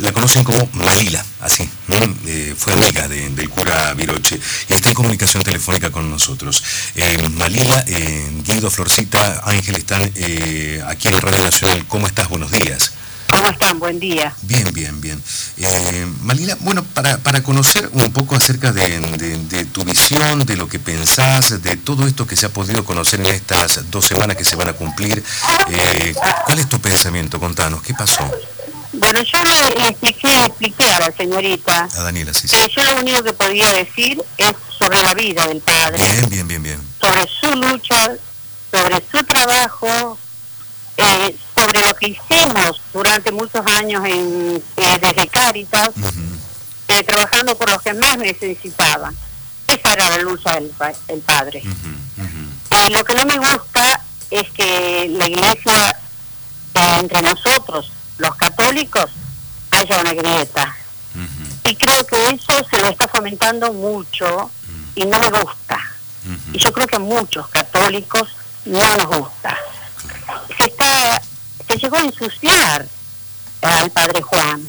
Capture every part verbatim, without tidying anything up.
la conocen como Malila, así, ¿no? Eh, fue amiga de, del cura Viroche y está en comunicación telefónica con nosotros. Eh, Malila, eh, Guido, Florcita, Ángel están eh, aquí en Radio Nacional. ¿Cómo estás? Buenos días. ¿Cómo están? Buen día. Bien, bien, bien. Eh, Malila, bueno, para, para conocer un poco acerca de, de, de tu visión, de lo que pensás, de todo esto que se ha podido conocer en estas dos semanas que se van a cumplir, eh, ¿cuál es tu pensamiento? Contanos, ¿qué pasó? Bueno, yo le expliqué, expliqué a la señorita A Daniela, sí, sí. que yo lo único que podía decir es sobre la vida del padre. Bien, bien, bien, bien. Sobre su lucha, sobre su trabajo, eh, sobre lo que hicimos durante muchos años en, eh, desde Cáritas, Uh-huh. eh, trabajando por los que más necesitaban. Esa era la lucha del, del padre. Uh-huh. Uh-huh. Y lo que no me gusta es que la iglesia, eh, entre nosotros, los católicos, haya una grieta. Uh-huh. Y creo que eso se lo está fomentando mucho uh-huh. y no me gusta. Uh-huh. Y yo creo que a muchos católicos no nos gusta. Se está, se llegó a ensuciar al padre Juan.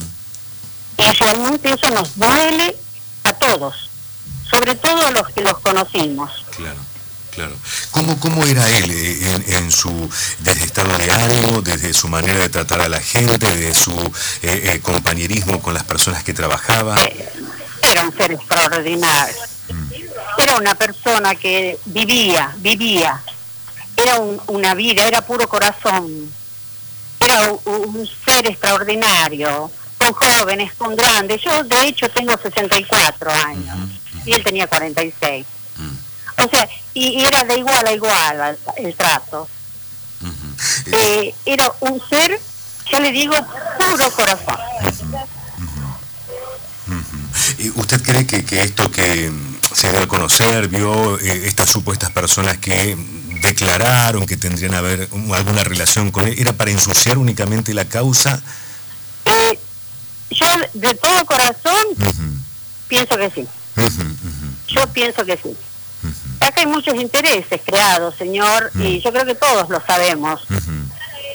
Uh-huh. Y realmente eso nos duele a todos, sobre todo a los que los conocimos. Claro. Claro. ¿Cómo, cómo era él en, en su desde estado de ánimo, desde su manera de tratar a la gente, desde su eh, eh, compañerismo con las personas que trabajaba? Era un ser extraordinario. Mm. Era una persona que vivía, vivía. Era un, una vida, era puro corazón. Era un, un ser extraordinario, con jóvenes, con grandes. Yo, de hecho, tengo sesenta y cuatro años uh-huh, uh-huh. y él tenía cuarenta y seis. Uh-huh. O sea, y era de igual a igual el, el trato. Uh-huh. Eh, era un ser, ya le digo, puro corazón. Uh-huh. Uh-huh. Uh-huh. ¿Usted cree que, que esto que se dio a conocer, vio eh, estas supuestas personas que declararon que tendrían a ver alguna relación con él, era para ensuciar únicamente la causa? Eh, yo de todo corazón uh-huh. pienso que sí. Uh-huh. Uh-huh. Yo pienso que sí. Uh-huh. Acá hay muchos intereses creados, señor, uh-huh. y yo creo que todos lo sabemos. Uh-huh.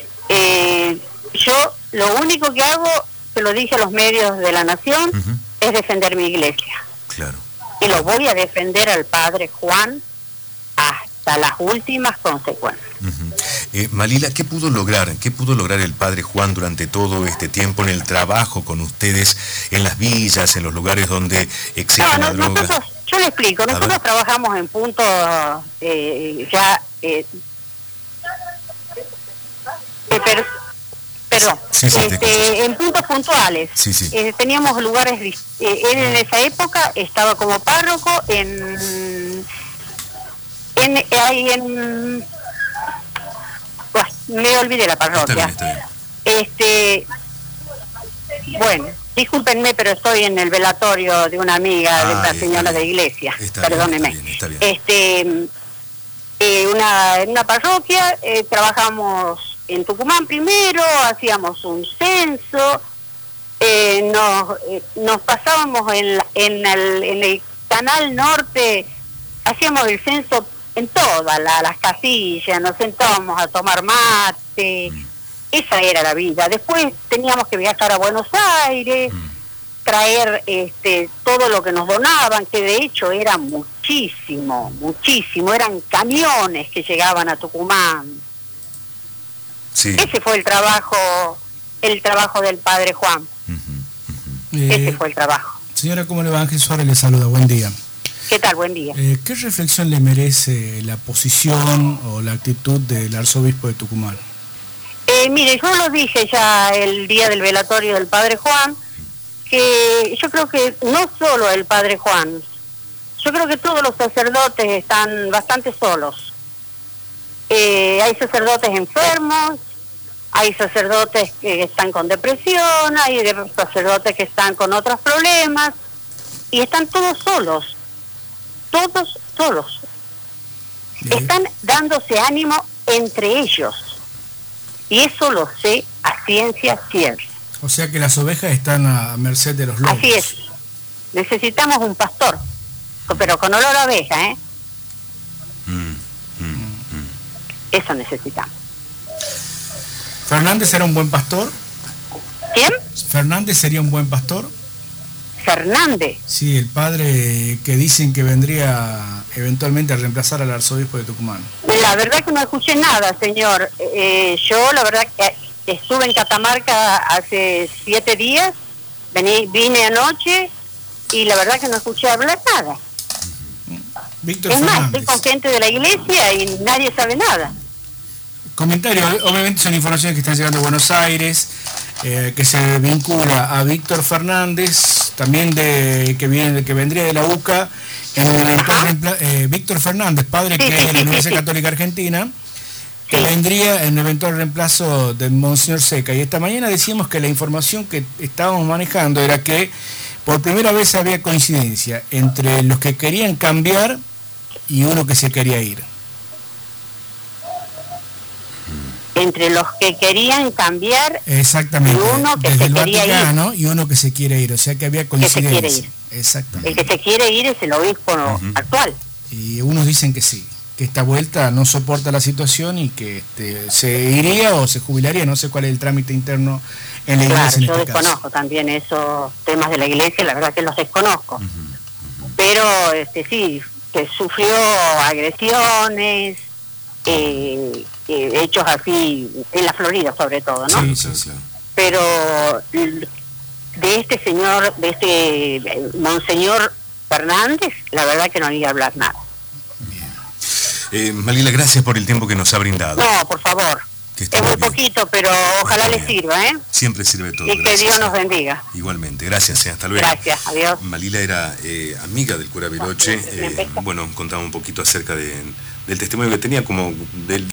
Eh, yo lo único que hago, se lo dije a los medios de la nación, uh-huh. es defender mi iglesia. Claro. Y lo voy a defender al padre Juan hasta las últimas consecuencias. Uh-huh. Eh, Malila, ¿qué pudo lograr? ¿Qué pudo lograr el padre Juan durante todo este tiempo en el trabajo con ustedes, en las villas, en los lugares donde existe no, la no, droga? Nosotros, yo le explico, nosotros trabajamos en puntos eh, ya... Eh, eh, per, perdón, sí, sí, este, en puntos puntuales. Sí, sí. Eh, teníamos lugares... Eh, él en esa época estaba como párroco en... en, ahí en Bueno, me olvidé la parroquia. Está bien, está bien. Este, bueno, discúlpenme, pero estoy en el velatorio de una amiga ah, de una señora de iglesia. Está Perdónenme. Bien, está bien, está bien. Este, eh, una, en una parroquia eh, trabajamos en Tucumán primero, hacíamos un censo, eh, nos, eh, nos pasábamos en, en, el, en el Canal Norte, hacíamos el censo en todas la, las casillas, nos sentábamos a tomar mate, mm. esa era la vida. Después teníamos que viajar a Buenos Aires, mm. traer este todo lo que nos donaban, que de hecho era muchísimo, muchísimo, eran camiones que llegaban a Tucumán. Sí. Ese fue el trabajo, el trabajo del padre Juan. Uh-huh, uh-huh. Ese Eh, fue el trabajo. Señora, ¿cómo le va? Ángel Suárez le saluda, buen día. ¿Qué tal? Buen día. Eh, ¿Qué reflexión le merece la posición o la actitud del arzobispo de Tucumán? Eh, mire, yo lo dije ya el día del velatorio del padre Juan, que yo creo que no solo el padre Juan, yo creo que todos los sacerdotes están bastante solos. Eh, hay sacerdotes enfermos, hay sacerdotes que están con depresión, hay sacerdotes que están con otros problemas, y están todos solos. Todos solos. Bien. Están dándose ánimo entre ellos. Y eso lo sé a ciencia cierta. O sea que las ovejas están a merced de los lobos. Así es. Necesitamos un pastor, pero con olor a abeja, ¿eh? Mm, mm, mm. Eso necesitamos. ¿Fernández era un buen pastor? ¿Quién? ¿Fernández sería un buen pastor? Fernández. Sí, el padre que dicen que vendría eventualmente a reemplazar al arzobispo de Tucumán. La verdad que no escuché nada, señor. Eh, yo la verdad que estuve en Catamarca hace siete días, vení, vine anoche y la verdad que no escuché hablar nada. Víctor es Fernández. más, estoy con gente de la iglesia y nadie sabe nada. Comentario, obviamente son informaciones que están llegando a Buenos Aires, eh, que se vincula a Víctor Fernández, también de que viene, que vendría de la U C A, en el eventual eh, Víctor Fernández, padre Sí, que sí, es de la sí, Universidad sí. Católica Argentina, que Sí. vendría en eventual reemplazo de Monseñor Seca. Y esta mañana decíamos que la información que estábamos manejando era que por primera vez había coincidencia entre los que querían cambiar y uno que se quería ir. Entre los que querían cambiar, Exactamente, y uno que desde se el quería Vaticano y uno que se quiere ir, o sea que había que se quiere coincidencia. ir. Exactamente. El que se quiere ir es el obispo Uh-huh. actual. Y unos dicen que sí, que esta vuelta no soporta la situación y que este, se iría o se jubilaría, no sé cuál es el trámite interno en la iglesia Claro, en yo este desconozco caso. también esos temas de la iglesia, la verdad que los desconozco. Uh-huh. Pero este sí, que sufrió agresiones, eh, eh, hechos así, en la Florida sobre todo, ¿no? Sí, Sí, sí, claro. Pero l- de este señor, de este eh, Monseñor Fernández, la verdad que no iba a hablar nada. Eh, Malila, gracias por el tiempo que nos ha brindado. No, por favor. Que esté Es muy bien. poquito, pero ojalá Está le bien. sirva, ¿eh? Siempre sirve todo. Y que gracias. Dios nos bendiga. Igualmente, gracias, eh, hasta luego. Gracias, adiós. Malila era eh, amiga del cura Viroche, Me eh, empezó. bueno, contaba un poquito acerca de, del testimonio que tenía como del